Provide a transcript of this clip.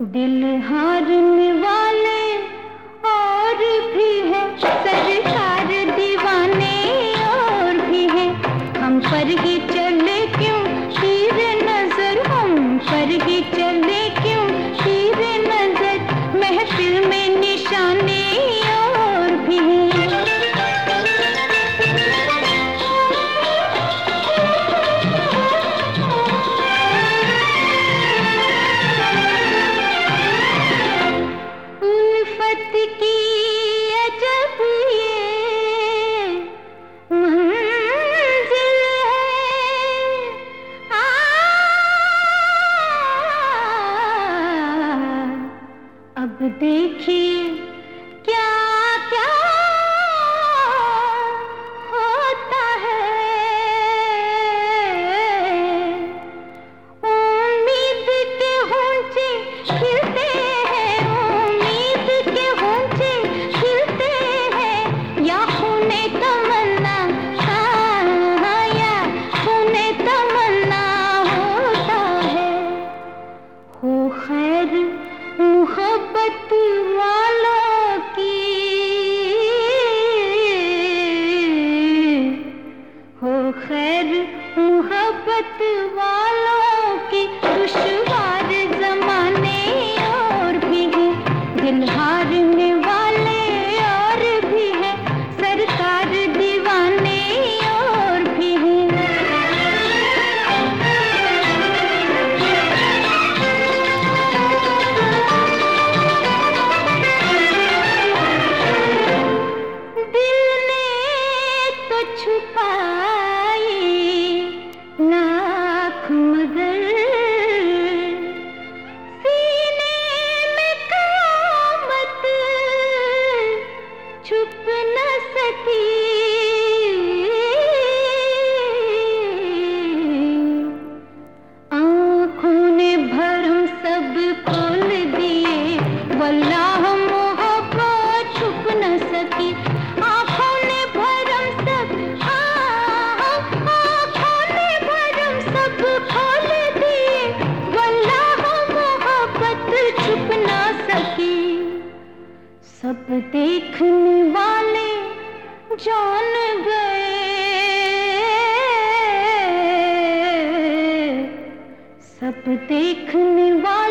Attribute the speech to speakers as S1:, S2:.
S1: दिल हारने वाले और भी हैं, सरकार दीवाने और भी हैं। हम पर ही चले क्यों तीर नजर, हम पर ही चले क्यों तीर नजर, महफिल में निशाने और भी हैं। उल्फत की अजब ये मंजिल है, अब देखिए क्या क्या होता है। उम्मीद के होंठे खिलते हैं, उम्मीद के होंठे खिलते हैं, या खूने तमन्ना, हाँ, या खूने तमन्ना होता है। हो खैर मोहब्बत वालों की, हो खैर मोहब्बत वालों की, दुश्वार जमाने और भी हैं, दिल हारने वाले और भी हैं, सरकार दीवाने और भी हैं। दिल ने तो छुपाई लाख मगर, सीने में क़यामत छुप न सकी। आँखों ने भरम सब खोल दिए, वल्लाह मोहब्बत छुप न सकी। आँखों ने भरम सब, आँखों ने भरम सब खोल दिए, वल्लाह मोहब्बत छुप न सकी। सब देखने वाले जान गए, सब देखने वाले